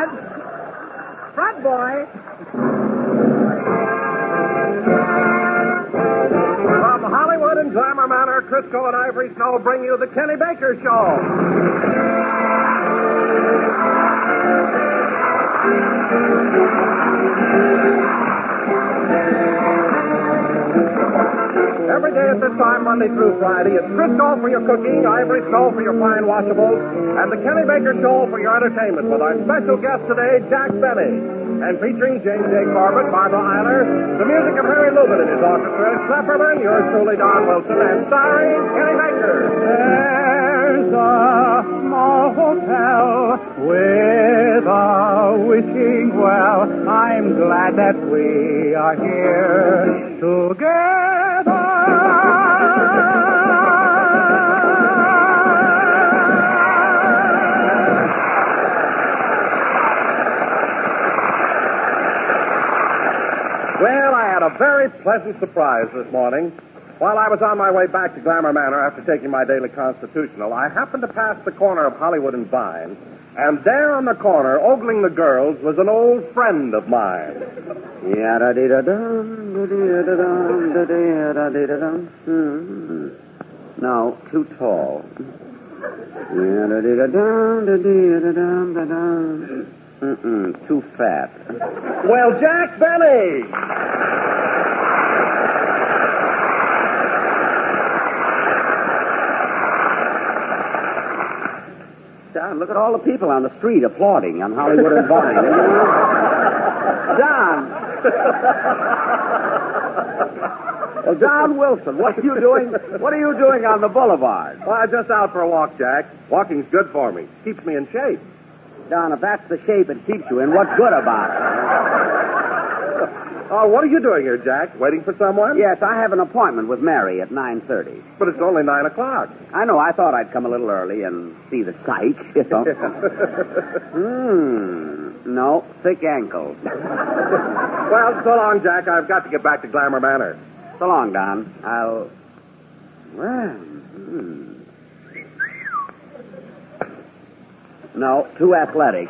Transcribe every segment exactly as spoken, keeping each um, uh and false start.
front. Front, boy. From Hollywood and Glamour Manor, Crisco and Ivory Snow bring you the Kenny Baker Show. Every day at this time, Monday through Friday, it's Crisco for your cooking, Ivory Snow for your fine washables, and the Kenny Baker Show for your entertainment with our special guest today, Jack Benny. And featuring James J. Corbett, Barbara Eiler, the music of Harry Lubin and his orchestra, Klepperman, yours truly, Don Wilson, and starring Kenny Baker. There's a small hotel with a wishing well. I'm glad that we are here together. Well, I had a very pleasant surprise this morning. While I was on my way back to Glamour Manor after taking my daily constitutional, I happened to pass the corner of Hollywood and Vine, and there on the corner, ogling the girls, was an old friend of mine. Yada-dee-da-dum, da-dee-da-dum, da-dee-da-dee-da-dum. Hmm. No, too tall. Yada-dee-da-dum, da-dee-da-dum, da-dum. Mm-mm, too fat. Well, Jack Benny! Don, look at all the people on the street applauding on Hollywood and Vine. Don! Well, Don Wilson, what are you doing? What are you doing on the boulevard? Well, I'm just out for a walk, Jack. Walking's good for me. Keeps me in shape. Don, if that's the shape it keeps you in, what's good about it? Oh, what are you doing here, Jack? Waiting for someone? Yes, I have an appointment with Mary at nine thirty. But it's only nine o'clock. I know. I thought I'd come a little early and see the sight, you know. Hmm. No, thick ankles. Well, so long, Jack. I've got to get back to Glamour Manor. So long, Don. I'll... Well... Hmm. No, too athletic.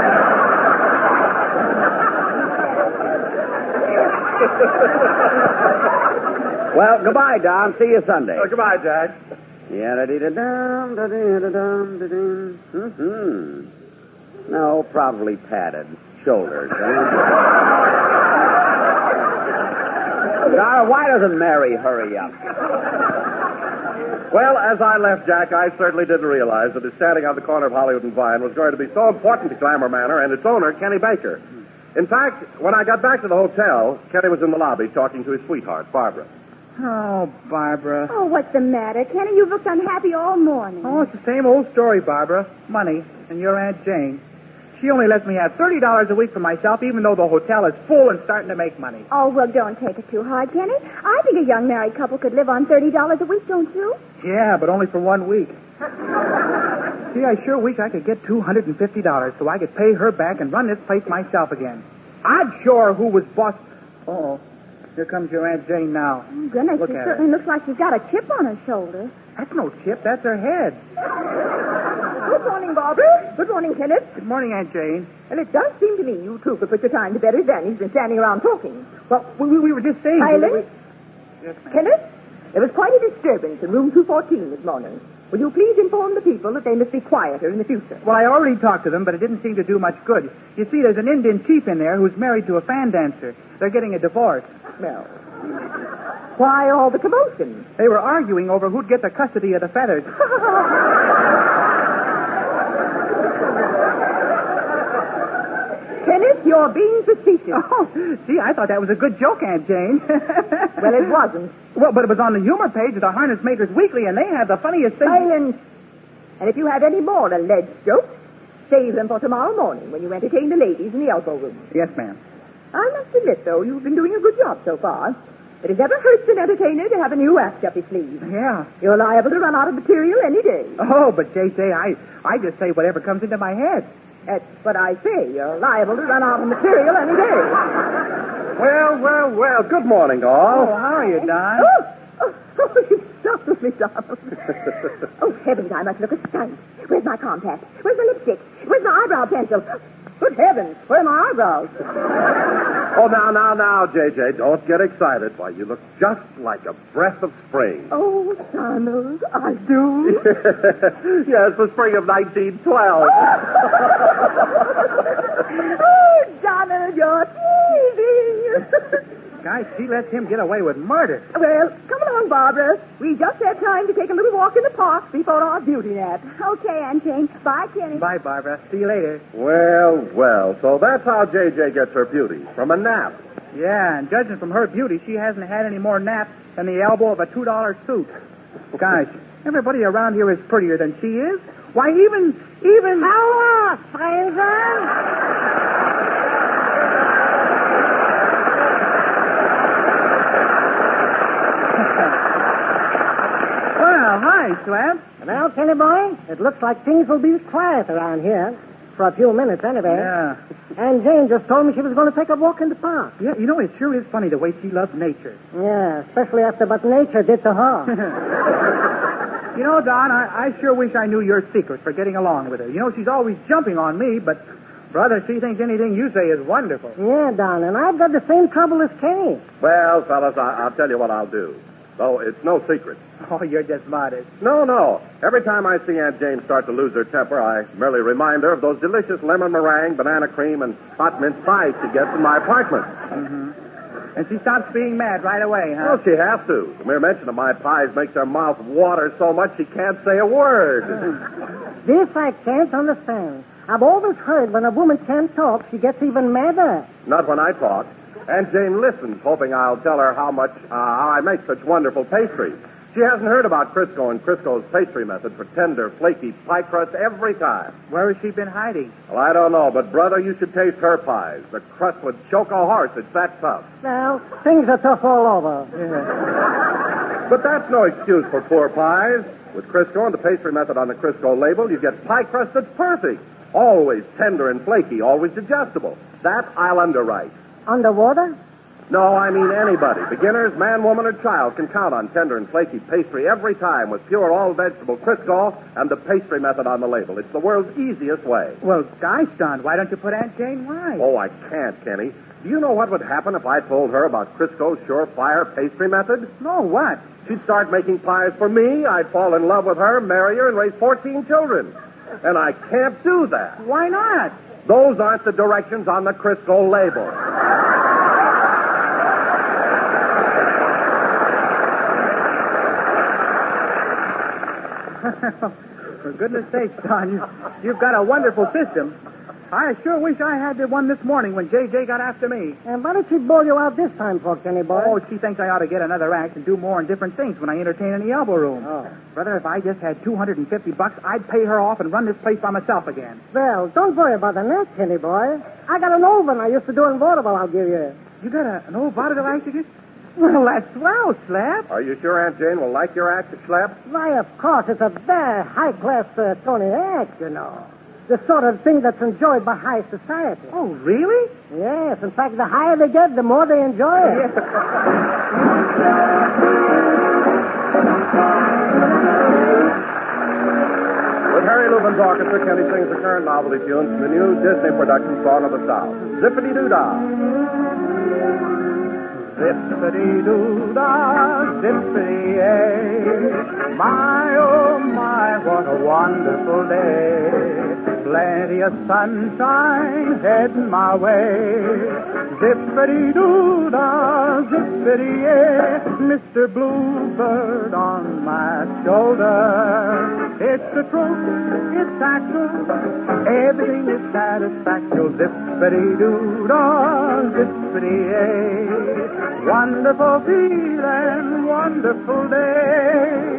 Well, goodbye, Don. See you Sunday. Oh, goodbye, Jack. Yeah-da-dee-da-dum, da-dee-da-dum, da-dee. Mm-hmm. No, probably padded shoulders. Huh? Don, why doesn't Mary hurry up? Well, as I left Jack, I certainly didn't realize that his standing on the corner of Hollywood and Vine was going to be so important to Glamour Manor and its owner, Kenny Baker. In fact, when I got back to the hotel, Kenny was in the lobby talking to his sweetheart, Barbara. Oh, Barbara. Oh, what's the matter? Kenny, you've looked unhappy all morning. Oh, it's the same old story, Barbara. Money and your Aunt Jane. She only lets me have thirty dollars a week for myself, even though the hotel is full and starting to make money. Oh, well, don't take it too hard, Kenny. I think a young married couple could live on thirty dollars a week, don't you? Yeah, but only for one week. See, I sure wish I could get two hundred fifty dollars so I could pay her back and run this place myself again. I'd show her who was boss. Oh, here comes your Aunt Jane now. Oh, goodness, Look she at certainly her. looks like she's got a chip on her shoulder. That's no chip, that's her head. Good morning, Barbara. Good morning, Kenneth. Good morning, Aunt Jane. Well, it does seem to me you two could put your time to better than he's been standing around talking. Well, we, we were just saying... Silence. We... Yes, ma'am. Kenneth, there was quite a disturbance in room two fourteen this morning. Will you please inform the people that they must be quieter in the future? Well, I already talked to them, but it didn't seem to do much good. You see, there's an Indian chief in there who's married to a fan dancer. They're getting a divorce. Well, why all the commotion? They were arguing over who'd get the custody of the feathers. Kenneth, you're being facetious. Oh, see, I thought that was a good joke, Aunt Jane. Well, it wasn't. Well, but it was on the humor page of the Harness Makers Weekly, and they have the funniest thing. Silence. And if you have any more alleged jokes, save them for tomorrow morning when you entertain the ladies in the elbow room. Yes, ma'am. I must admit, though, you've been doing a good job so far. But it never hurts an entertainer to have a new act up his sleeve. Yeah. You're liable to run out of material any day. Oh, but J J, I, I just say whatever comes into my head. That's what I say. You're liable to run out of material any day. Well, well, well. Good morning, all. Oh, how are you, Don? Oh, oh, oh you startled me, Donald. Oh, heavens, I must look astonished. Where's my compact? Where's my lipstick? Where's my eyebrow pencil? Good heavens, where are my eyebrows? Oh, now, now, now, J J, don't get excited. Why, you look just like a breath of spring. Oh, Donald, I do. Yes, the spring of nineteen twelve. Oh, Donald, you're teasing. Guys, she lets him get away with murder. Well, come along, Barbara. We just had time to take a little walk in the park before our beauty nap. Okay, Aunt Jane. Bye, Kenny. Bye, Barbara. See you later. Well, well, so that's how J J gets her beauty, from a nap. Yeah, and judging from her beauty, she hasn't had any more naps than the elbow of a two dollar suit. Gosh, everybody around here is prettier than she is. Why, even, even... Hello, Caesar. Well, hi, Slab. Well, Kenny boy, it looks like things will be quiet around here. For a few minutes, anyway. Yeah. And Jane just told me she was going to take a walk in the park. Yeah, you know, it sure is funny the way she loves nature. Yeah, especially after what nature did to her. You know, Don, I, I sure wish I knew your secret for getting along with her. You know, she's always jumping on me, but, brother, she thinks anything you say is wonderful. Yeah, Don, and I've got the same trouble as Kenny. Well, fellas, I, I'll tell you what I'll do. Though it's no secret. Oh, you're just modest. No, no. Every time I see Aunt Jane start to lose her temper, I merely remind her of those delicious lemon meringue, banana cream, and hot mince pies she gets in my apartment. Mm-hmm. And she stops being mad right away, huh? Well, she has to. The mere mention of my pies makes her mouth water so much she can't say a word. This I can't understand. I've always heard when a woman can't talk, she gets even madder. Not when I talk. Aunt Jane listens, hoping I'll tell her how much, uh, how I make such wonderful pastry. She hasn't heard about Crisco and Crisco's pastry method for tender, flaky pie crust every time. Where has she been hiding? Well, I don't know, but, brother, you should taste her pies. The crust would choke a horse. It's that tough. Well, things are tough all over. Yeah. But that's no excuse for poor pies. With Crisco and the pastry method on the Crisco label, you get pie crust that's perfect. Always tender and flaky, always digestible. That I'll underwrite. Underwater? No, I mean anybody. Beginners, man, woman, or child can count on tender and flaky pastry every time with pure all-vegetable Crisco and the pastry method on the label. It's the world's easiest way. Well, gosh, Don, why don't you put Aunt Jane right? Oh, I can't, Kenny. Do you know what would happen if I told her about Crisco's surefire pastry method? No, what? She'd start making pies for me, I'd fall in love with her, marry her, and raise fourteen children. And I can't do that. Why not? Those aren't the directions on the Crisco label. For goodness sakes, Don, you, you've got a wonderful system. I sure wish I had the one this morning when J J got after me. And what did she bore you out this time for, Kenny boy? Oh, she thinks I ought to get another act and do more and different things when I entertain in the elbow room. Oh. Brother, if I just had two hundred fifty bucks, I'd pay her off and run this place by myself again. Well, don't worry about the net, Kenny boy. I got an oven I used to do in vaudeville I'll give you. You got a, an old vaudeville act to get? Well, that's swell, Slap. Are you sure Aunt Jane will like your act, Slap? Why, of course, it's a very high-class uh, Tony act, you know. The sort of thing that's enjoyed by high society. Oh, really? Yes. In fact, the higher they get, the more they enjoy it. With Harry Lubin's orchestra, Kenny sings the current novelty tunes from the new Disney production Song of the South. Zippity-doo-dah. Zippity-doo-dah, zippity-yay. My, oh, my, what a wonderful day. Plenty of sunshine heading my way. Zippity-doo-dah, zippity-yay. Mister Bluebird on my shoulder. It's the truth, it's actual. Everything is satisfactory. Zippity-doo-dah, zippity-yay. Wonderful feeling, wonderful day.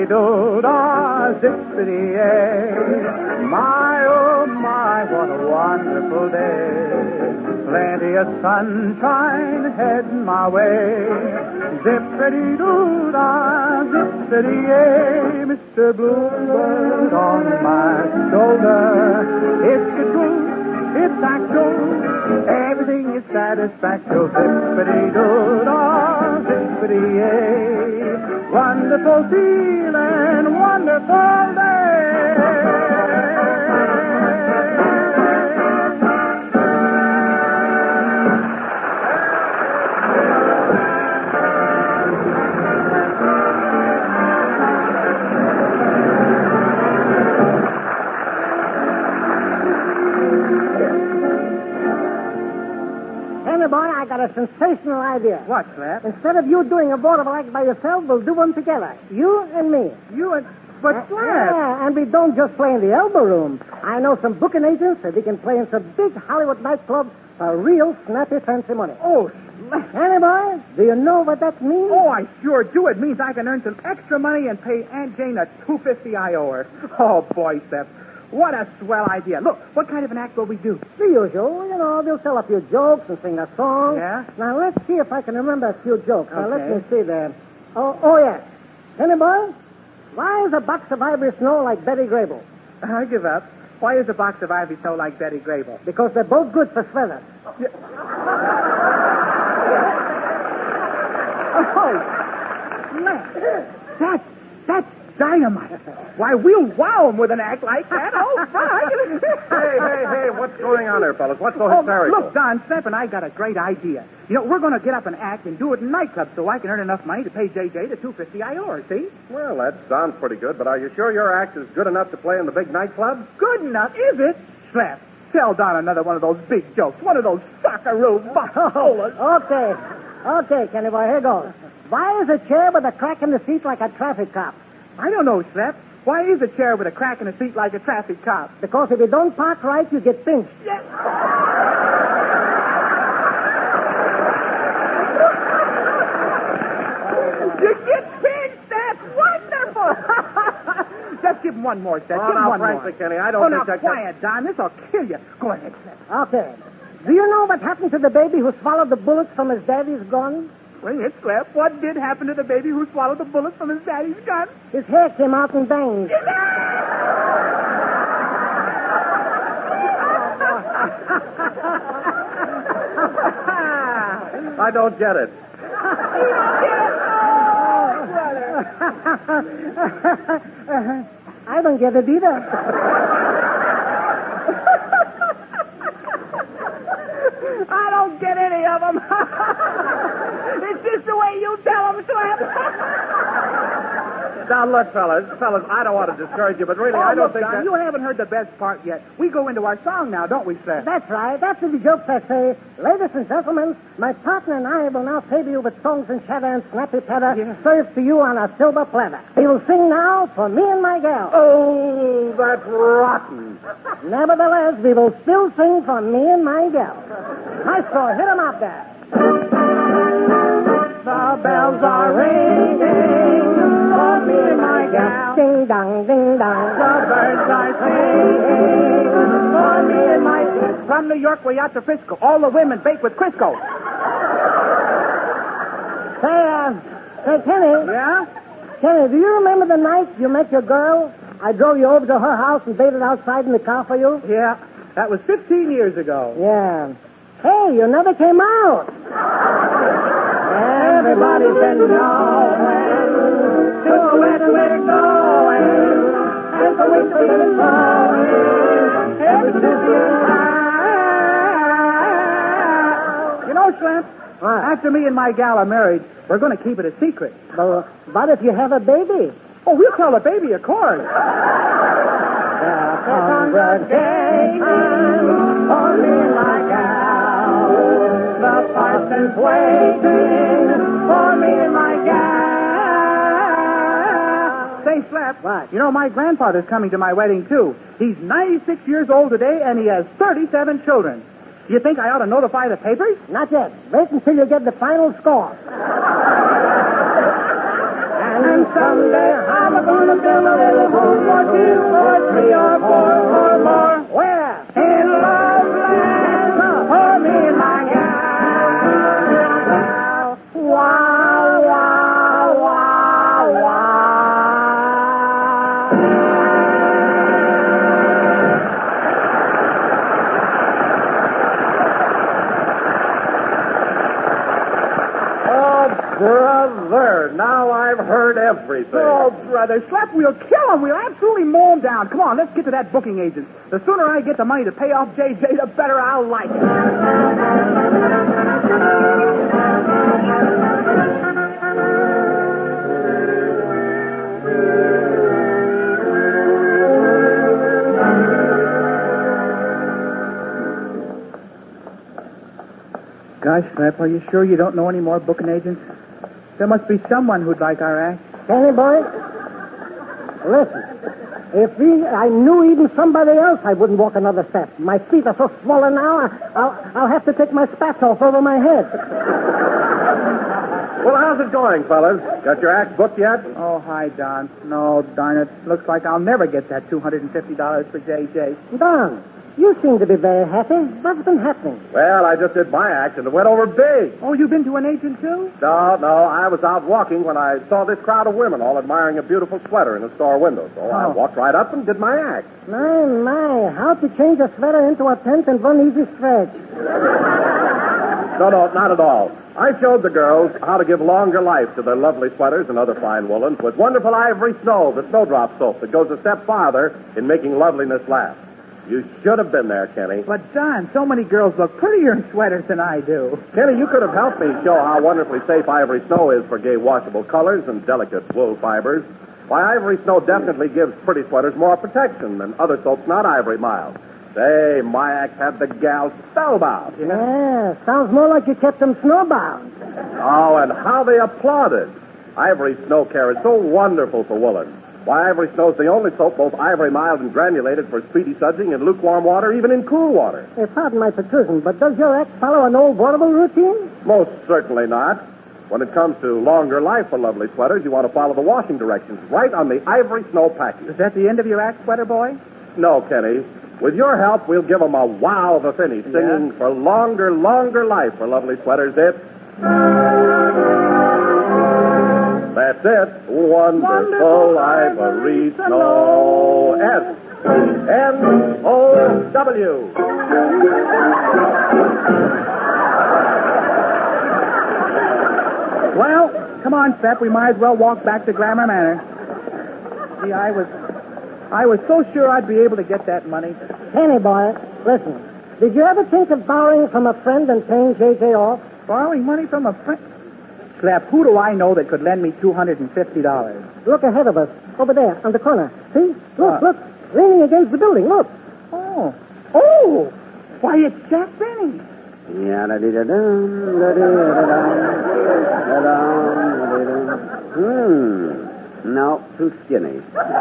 zippity-doo-dah, zippity-yay. My, oh, my, what a wonderful day. Plenty of sunshine heading my way. Zippity-doo-dah, zippity-yay. Mister Bluebird on my shoulder. It's the truth, it's actual. Everything is satisfactory. Zippity-doo-dah, zippity-yay. Wonderful feeling, wonderful day. Boy, I got a sensational idea. What, Slap? Instead of you doing a vaudeville act by yourself, we'll do one together. You and me. You and... But, Uh, Slap... yeah, and we don't just play in the elbow room. I know some booking agents that we can play in some big Hollywood nightclubs for real snappy fancy money. Oh, Slap... Annie, boy, do you know what that means? Oh, I sure do. It means I can earn some extra money and pay Aunt Jane a two fifty I owe her. Oh, boy, Slap. What a swell idea. Look, what kind of an act will we do? The usual. You know, we'll tell a few jokes and sing a song. Yeah? Now, let's see if I can remember a few jokes. Now, let Okay. me see there. Oh, oh, yes. Annie, boy, why is a box of ivory snow like Betty Grable? I give up. Why is a box of Ivy so like Betty Grable? Because they're both good for feathers. Oh, Slap. That's, that's dynamite. Why, we'll wow him with an act like that. Oh, fine. Hey, hey, hey, what's going on there, fellas? What's so Oh, hysterical? look, Don, Snap and I got a great idea. You know, we're going to get up an act and do it in nightclubs so I can earn enough money to pay J J the two fifty I owe her, see? Well, that sounds pretty good, but are you sure your act is good enough to play in the big nightclub? Good enough, is it? Slap, tell Don another one of those big jokes. One of those socceroo boxholes. Okay. Okay, Kenny boy, here goes. Why is a chair with a crack in the seat like a traffic cop? I don't know, Slap. Why is a chair with a crack in the seat like a traffic cop? Because if you don't park right, you get pinched. You get pinched. That's wonderful. Just give him one more, Slap. Oh, give him now, one frankly, more. Kenny, I don't oh, think now, that... quiet, Don. This'll kill you. Go ahead, Slap. Okay. Do you know what happened to the baby who swallowed the bullets from his daddy's gun? Bring it, Slap. What did happen to the baby who swallowed the bullet from his daddy's gun? His hair came out in bangs. I don't get it. I don't get it either. I don't get any of them. It's just the way you tell them, Slap. Now, look, fellas, fellas, I don't want to discourage you, but really, Oh, I don't look, think Don, that... you haven't heard the best part yet. We go into our song now, don't we, Slap? That's right. After the jokes, I say, ladies and gentlemen, my partner and I will now favor you with songs and chatter and snappy patter Yeah. served to you on a silver platter. We will sing now for me and my gal. Oh, that's rotten. Nevertheless, we will still sing for me and my gal. Maestro, hit 'em out there. The bells are ringing for me and my gal. Ding dong, ding dong. The birds are singing for me and my gal. From New York way out to Frisco, all the women bake with Crisco. Say, uh, say, Kenny. Yeah? Kenny, do you remember the night you met your girl? I drove you over to her house and waited outside in the car for you? Yeah. That was fifteen years ago. Yeah. Hey, you never came out. Everybody's been knowing to where we're going, and the winter is blowing. Every You know, Slap, What? after me and my gal are married, we're going to keep it a secret. But, but if you have a baby? Oh, we'll tell the baby, of course. congregation for me and my gal. The parson's waiting for me and my gal. Say, Slap, What? you know, my grandfather's coming to my wedding, too. He's ninety-six years old today, and he has thirty-seven children. You think I ought to notify the papers? Not yet. Wait until you get the final score. And And someday I'm gonna build a little home for two or three or four or more. Where? In Loveland for me and my gal. Wow, wow, wow, wow. Oh, brother, now I've heard everything. Oh, brother, Slap, we'll kill him. We'll absolutely mow him down. Come on, let's get to that booking agent. The sooner I get the money to pay off J J, the better I'll like it. Gosh, Slap, are you sure you don't know any more booking agents? There must be someone who'd like our act. Danny boy, listen. If we, I knew even somebody else, I wouldn't walk another step. My feet are so swollen now, I, I'll, I'll have to take my spats off over my head. Well, how's it going, fellas? Got your act booked yet? Oh, hi, Don. No, darn it. Looks like I'll never get that two hundred fifty dollars for J J. Don, you seem to be very happy. What's been happening? Well, I just did my act, and it went over big. Oh, you've been to an agent, too? No, no, I was out walking when I saw this crowd of women all admiring a beautiful sweater in a store window. So I Oh. walked right up and did my act. My, my, how to change a sweater into a tent in one easy stretch. No, no, not at all. I showed the girls how to give longer life to their lovely sweaters and other fine woolens with wonderful Ivory Snow, the snowdrop soap that goes a step farther in making loveliness last. You should have been there, Kenny. But, Don, so many girls look prettier in sweaters than I do. Kenny, you could have helped me show how wonderfully safe Ivory Snow is for gay washable colors and delicate wool fibers. Why, Ivory Snow definitely gives pretty sweaters more protection than other soaps not Ivory mild. Say, my act had the gals spellbound. Yeah, sounds more like you kept them snowbound. Oh, and how they applauded. Ivory Snow Care is so wonderful for woolen. Why, Ivory Snow's the only soap both ivory mild and granulated for speedy sudsing in lukewarm water, even in cool water. Hey, pardon my protrusion, but does your act follow an old waterable routine? Most certainly not. When it comes to longer life for lovely sweaters, you want to follow the washing directions right on the Ivory Snow package. Is that the end of your act, sweater boy? No, Kenny. With your help, we'll give them a wow of a finish, singing Yeah? for longer, longer life for lovely sweaters. It's... That's it. Wonderful, Ivory Snow. S N O W. Well, come on, Step. We might as well walk back to Glamour Manor. See, I was... I was so sure I'd be able to get that money. Danny boy, listen. Did you ever think of borrowing from a friend and paying J J off? Borrowing money from a friend? Slap, who do I know that could lend me two hundred fifty dollars? Look ahead of us, over there, on the corner. See? Look, Uh. look. Leaning against the building, look. Oh. Oh! Why, it's Jack Benny. Ya-da-dee-da-dum, da-dee-da-dum, da-dum, da-dee-dum. Hmm. No, too skinny.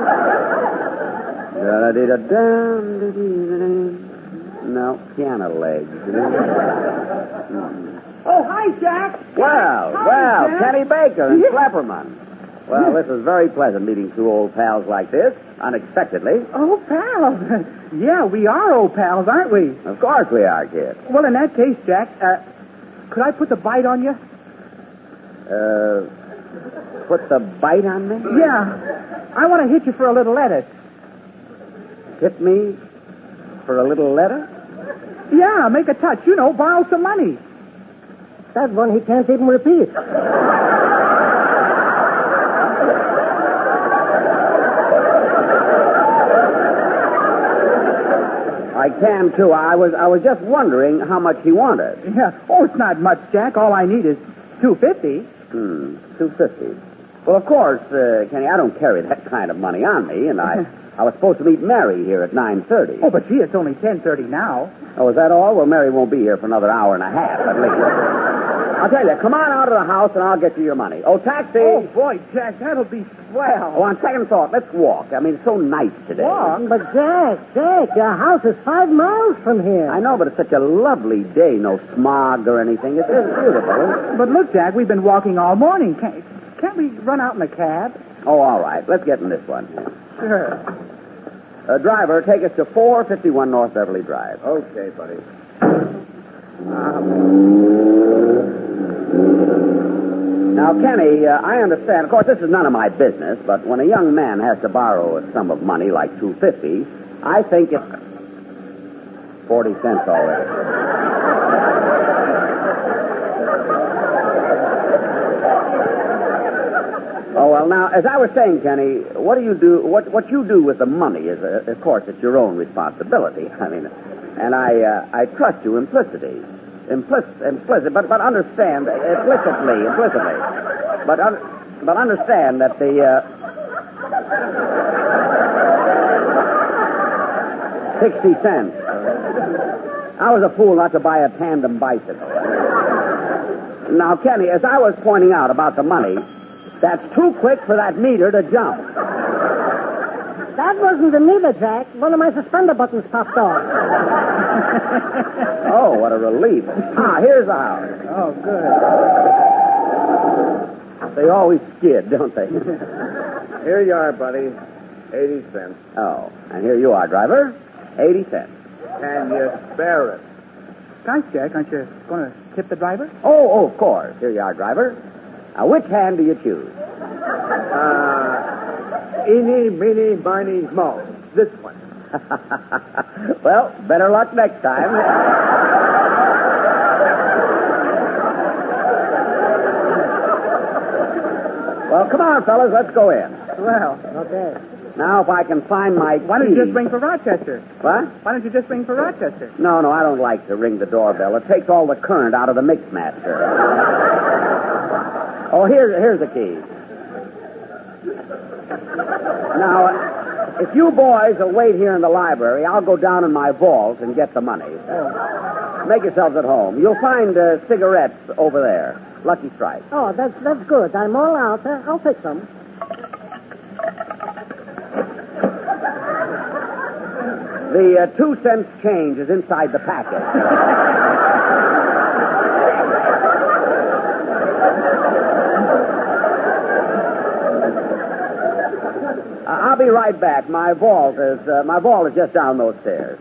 Da-da-dee-da-dum, da-dee-da-dum. No, piano legs. Oh, hi, Jack. Well, Hi, well, Jack. Kenny Baker and Yeah. Slapperman. Well, this is very pleasant meeting two old pals like this, unexpectedly. Oh, pals. Yeah, we are old pals, aren't we? Of course we are, kid. Well, in that case, Jack, uh, could I put the bite on you? Uh, put the bite on me? Yeah. I want to hit you for a little lettuce. Hit me for a little letter? Yeah, make a touch. You know, borrow some money. That one he can't even repeat. I can, too. I was I was just wondering how much he wanted. Yeah. Oh, it's not much, Jack. All I need is two fifty. Hmm, two fifty. Well, of course, uh, Kenny, I don't carry that kind of money on me, and I I was supposed to meet Mary here at nine thirty. Oh, but gee, it's only ten thirty now. Oh, is that all? Well, Mary won't be here for another hour and a half at least. I'll tell you, come on out of the house and I'll get you your money. Oh, taxi! Oh, boy, Jack, that'll be swell. Oh, on second thought, let's walk. I mean, it's so nice today. Walk? But, Jack, Jack, your house is five miles from here. I know, but it's such a lovely day. No smog or anything. It's, it's beautiful. But look, Jack, we've been walking all morning. Can't, can't we run out in a cab? Oh, all right. Let's get in this one. Sure. Uh, driver, take us to four fifty-one North Beverly Drive. Okay, buddy. Now, Kenny, uh, I understand. Of course, this is none of my business, but when a young man has to borrow a sum of money like two fifty, I think it's forty cents already. Oh, well, now, as I was saying, Kenny, what do you do, what, what you do with the money is, uh, of course, it's your own responsibility. I mean, and I, uh, I trust you implicitly. Implicit, implicit, but, but understand, implicitly, implicitly. But, un, but understand that the, uh, sixty cents. I was a fool not to buy a tandem bicycle. Now, Kenny, as I was pointing out about the money, that's too quick for that meter to jump. That wasn't the meter, Jack. One of my suspender buttons popped off. Oh, what a relief. Ah, here's the house. Oh, good. They always skid, don't they? Here you are, buddy. eighty cents. Oh, and here you are, driver. eighty cents. Can you spare it? Gosh, Jack, aren't you going to tip the driver? Oh, oh, of course. Here you are, driver. Now, which hand do you choose? Uh, eeny, meeny, miny, mo. This one. Well, better luck next time. Well, come on, fellas, let's go in. Well, Okay. Now, if I can find my why don't you key- just ring for Rochester? What? Why don't you just ring for Rochester? No, no, I don't like to ring the doorbell. It takes all the current out of the mixmaster. Oh, here's, here's the key. Now, if you boys will wait here in the library, I'll go down in my vault and get the money. Make yourselves at home. You'll find uh, cigarettes over there. Lucky Strike. Oh, that's that's good. I'm all out. Uh, I'll take some. The uh, two cents change is inside the packet. uh, I'll be right back. My vault is uh, my vault is just down those stairs.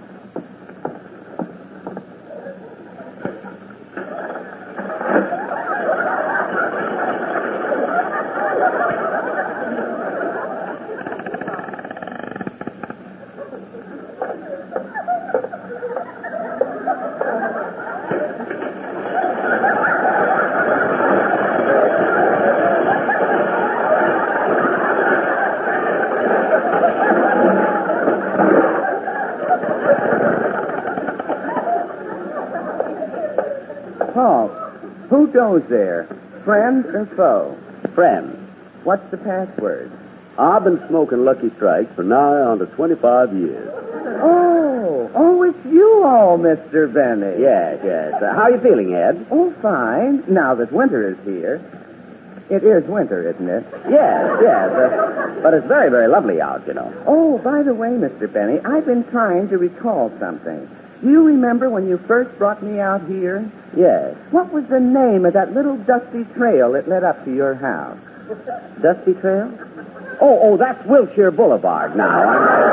Paul, who goes there? Friend or foe? Friend, What's the password? I've been smoking Lucky Strikes for nigh on to twenty-five years. Oh, oh, it's you all, Mister Benny. Yes, yes. Uh, how are you feeling, Ed? Oh, fine. Now that winter is here. It is winter, isn't it? Yes, yes. Uh, but it's very, very lovely out, you know. Oh, by the way, Mister Benny, I've been trying to recall something. Do you remember when you first brought me out here? Yes. What was the name of that little dusty trail that led up to your house? Dusty Trail? Oh, oh, that's Wilshire Boulevard now.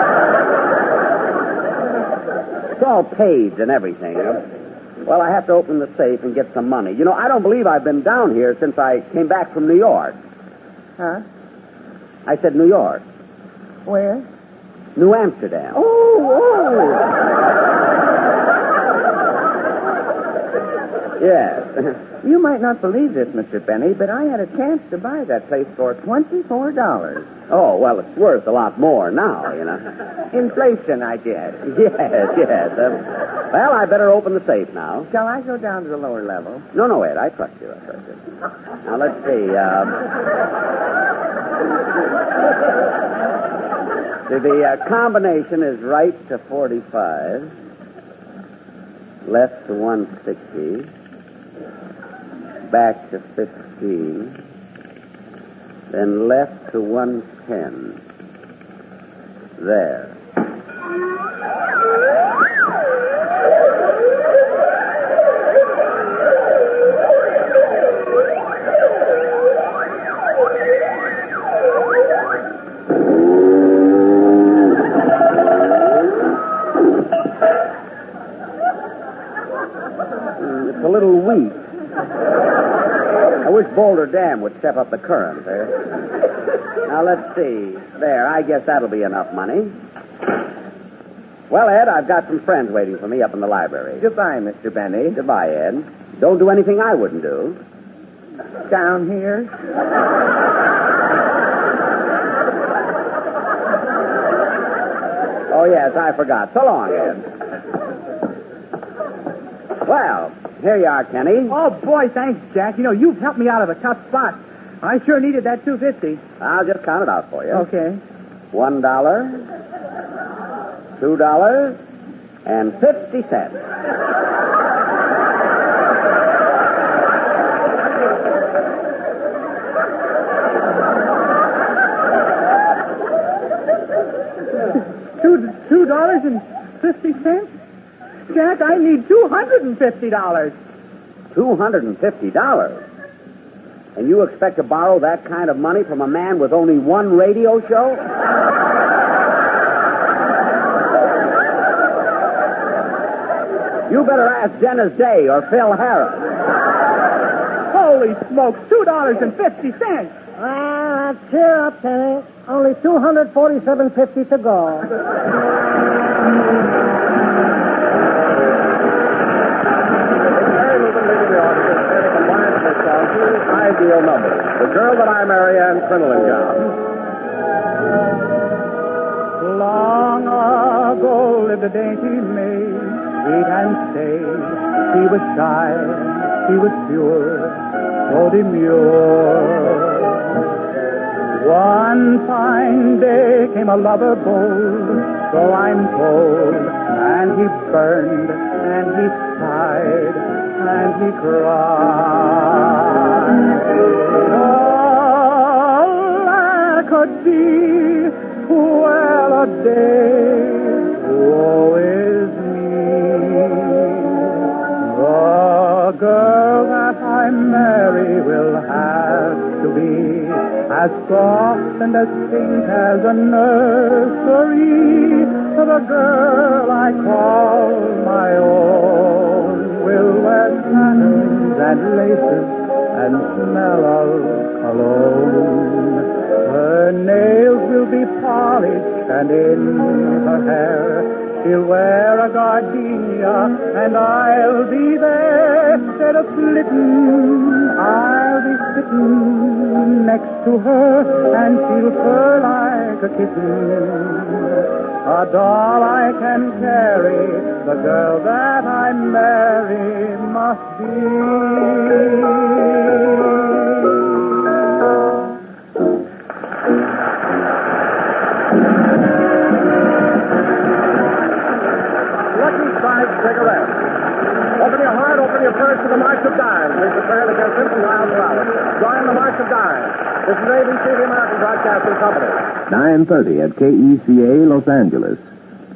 It's all paved and everything. You know? Well, I have to open the safe and get some money. You know, I don't believe I've been down here since I came back from New York. Huh? I said New York. Where? New Amsterdam. Oh, oh. Yes. You might not believe this, Mister Benny, but I had a chance to buy that place for twenty-four dollars. Oh, well, it's worth a lot more now, you know. Inflation, I guess. Yes, yes. Um, well, I better open the safe now. Shall I go down to the lower level? No, no, Ed, I trust you. I trust you. Now, let's see. Um, see, the uh, combination is right to forty-five, left to one sixty, back to fifteen, then left to one ten. There. a little weak. I wish Boulder Dam would step up the current there. Now, let's see. There, I guess that'll be enough money. Well, Ed, I've got some friends waiting for me up in the library. Goodbye, Mister Benny. Goodbye, Ed. Don't do anything I wouldn't do. Down here. Oh, yes, I forgot. So long, Ed. Well, here you are, Kenny. Oh, boy, thanks, Jack. You know, you've helped me out of a tough spot. I sure needed that two fifty. I'll just count it out for you. Okay. One dollar, two dollars, and fifty cents. Two two dollars and fifty cents? Jack, I need two hundred and fifty dollars. Two hundred and fifty dollars? And you expect to borrow that kind of money from a man with only one radio show? You better ask Dennis Day or Phil Harris. Holy smokes, two dollars and fifty cents. Ah, cheer up, Kenny. Only two hundred forty-seven fifty to go. Ideal number. The Girl That I Marry and Crinoline Job. Long ago lived a dainty maid, sweet and sage. She was shy, she was pure, so demure. One fine day came a lover bold, so I'm told, and he burned, and he sighed, and he cried. All I could be, well a day, woe is me. The girl that I marry will have to be as soft and as pink as a nursery. The girl I call my own will wear satins and laces and smell of cologne. Her nails will be polished, and in her hair she'll wear a gardenia, and I'll be there, instead of flitting, I'll be sitting next to her, and she'll purr like a kitten. A doll I can carry, the girl that I marry must be. Lucky Strike Cigarette. Open your heart, open your purse to the March of Dimes. Lead the trail against Vincent Wild Flowers. Join the March of Dimes. This is A B C, the American Broadcasting Company. nine thirty at K E C A, Los Angeles.